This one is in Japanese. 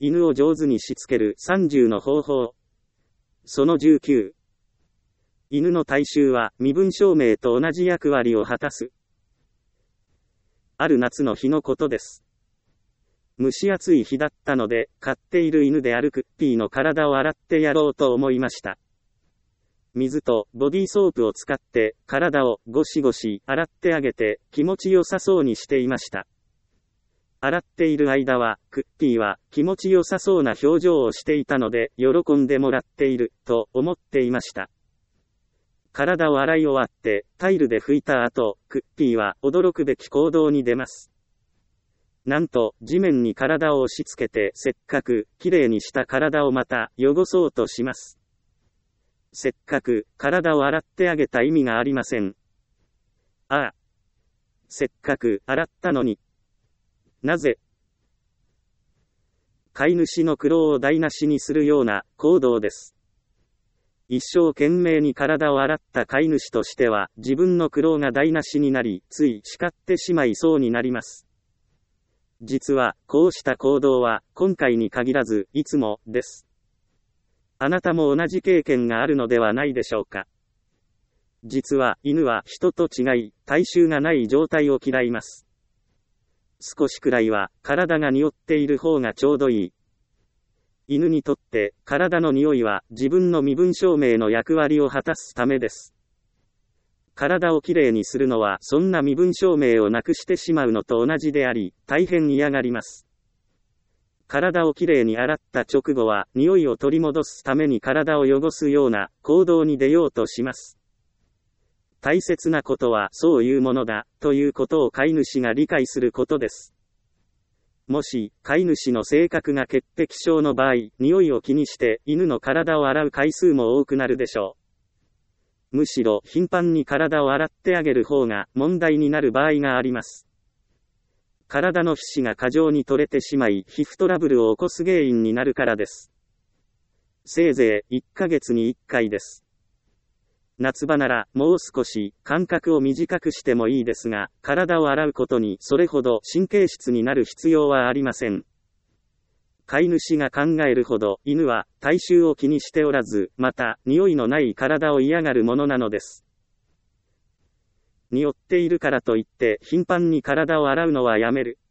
犬を上手にしつける30の方法。その19。犬の体臭は身分証明と同じ役割を果たす。ある夏の日のことです。蒸し暑い日だったので、飼っている犬であるクッピーの体を洗ってやろうと思いました。水とボディーソープを使って体をゴシゴシ洗ってあげて気持ちよさそうにしていました。洗っている間はクッピーは気持ちよさそうな表情をしていたので喜んでもらっていると思っていました。体を洗い終わってタイルで拭いた後、クッピーは驚くべき行動に出ます。なんと地面に体を押し付けてせっかくきれいにした体をまた汚そうとします。せっかく体を洗ってあげた意味がありません。ああ。せっかく洗ったのに。なぜ？飼い主の苦労を台無しにするような行動です。一生懸命に体を洗った飼い主としては自分の苦労が台無しになり、つい叱ってしまいそうになります。実はこうした行動は今回に限らずいつもです。あなたも同じ経験があるのではないでしょうか。実は犬は人と違い体臭がない状態を嫌います。少しくらいは体が匂っている方がちょうどいい。犬にとって体の匂いは自分の身分証明の役割を果たすためです。体をきれいにするのはそんな身分証明をなくしてしまうのと同じであり、大変嫌がります。体をきれいに洗った直後は匂いを取り戻すために体を汚すような行動に出ようとします。大切なことはそういうものだということを飼い主が理解することです。もし飼い主の性格が潔癖症の場合、匂いを気にして犬の体を洗う回数も多くなるでしょう。むしろ頻繁に体を洗ってあげる方が問題になる場合があります。体の皮脂が過剰に取れてしまい皮膚トラブルを起こす原因になるからです。せいぜい1ヶ月に1回です。夏場ならもう少し間隔を短くしてもいいですが、体を洗うことにそれほど神経質になる必要はありません。飼い主が考えるほど犬は体臭を気にしておらず、また匂いのない体を嫌がるものなのです。匂っているからといって頻繁に体を洗うのはやめる。